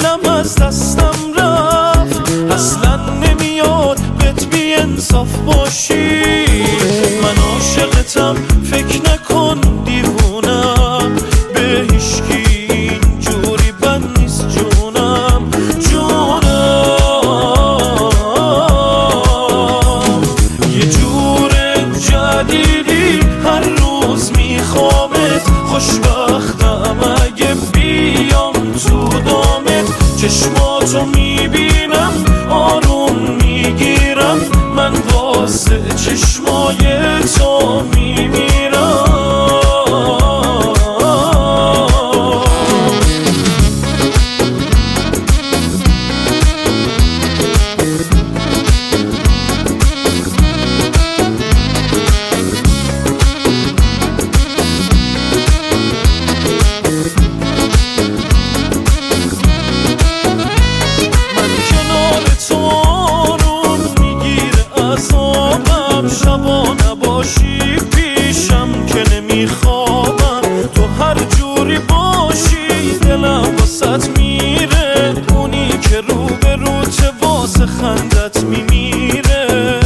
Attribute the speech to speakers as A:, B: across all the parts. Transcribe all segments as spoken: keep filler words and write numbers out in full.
A: دلم از دستم رفت، اصلا نمیاد بهت بی انصاف باشی. من عاشقتم فکر نکن دیوونم، به هیچکی اینجوری بد نیست جونم جونم. یه جور جدیدی هر روز میخوامت، خوشبختم اگه بیام تو دامت. چشماتو میبینم آروم میگیرم، من واسه چشمای تو میمیرم. شبا نباشی پیشم که نمیخوابم، تو هر جوری باشی دلم واسط میره. اونی که رو به روته واسه خندت میمیره.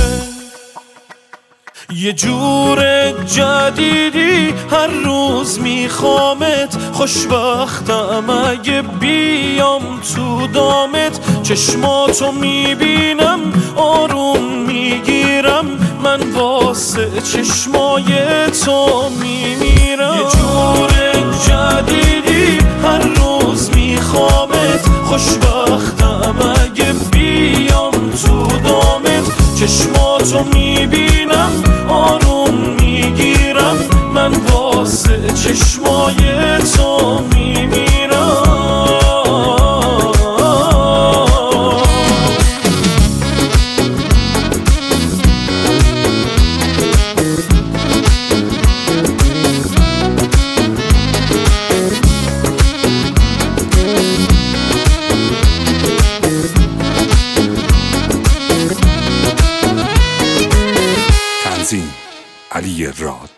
A: یه جور جدیدی هر روز میخوامت، خوشبختم اگه بیام تو دامت. چشماتو میبینم آروم میگیرم، من واسه چشمای تو میمیرم. یه جور جدیدی هر روز میخوامت، خوشبختم اگه بیام تو دامت. چشماتو میبینم آروم میگیرم، من واسه چشمای تو میمیرم.
B: علی راد.